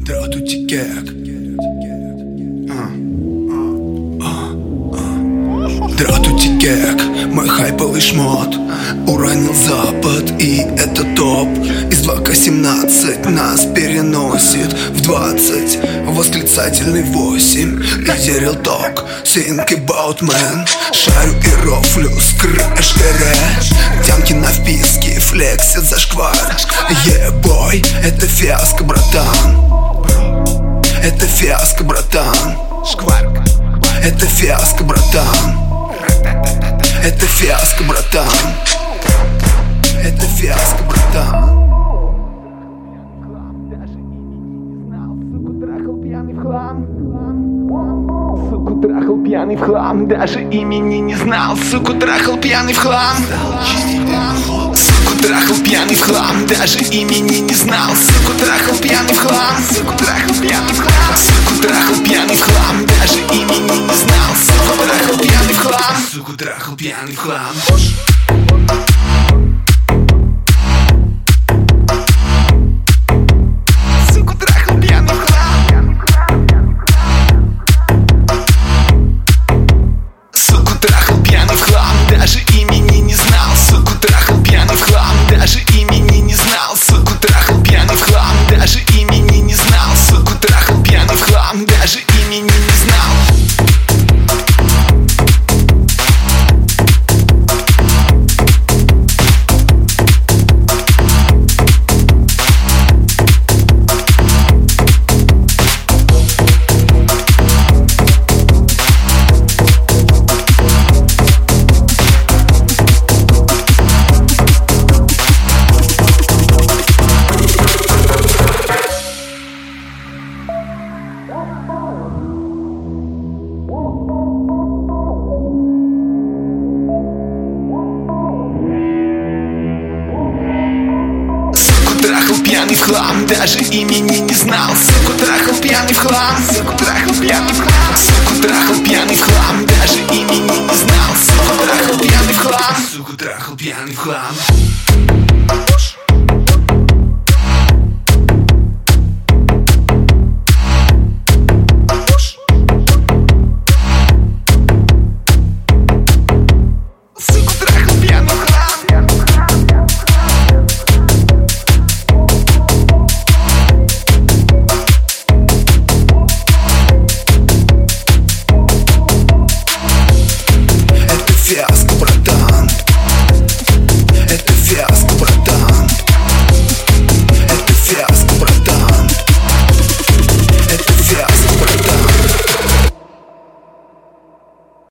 Здравствуйте, кек. Здравствуйте, кек. Мой хайповый шмот уронил запад, и это топ. Из 2К17 нас переносит в 20. Восклицательный 8. Лидерил ток. Think about man. Шарю и рофлю, тямки на вписке, флексит зашквар. Бой, это фиаско, братан. Это фиаско, братан. Шкварка. Это фиаско, братан. Это фиаско, братан. Это фиаско, братан. Суку трахал пьяный в хлам, даже имени не знал. Суку трахал пьяный в хлам. Суку трахал пьяный в хлам, даже имени не знал. Суку трахал пьяный в хлам. Суку трахал пьяный в хлам. Суку трахал пьяный в хлам, даже имени не знал. Суку трахал пьяный в хлам. Суку трахал пьяный в хлам. Даже имени не знал, суку трахал пьяный в хлам. Даже имени не знал, суку трахал пьяный в хлам. Даже имени не знал, суку трахал пьяный в хлам. Даже имени не знал. Трахал пьяный в хлам, даже имени не знал. Суку трахал пьяный в хлам. Суку трахал пьяный в хлам. Суку трахал пьяный в хлам, даже имени не знал. Суку трахал пьяный в хлам. Суку трахал пьяный в хлам.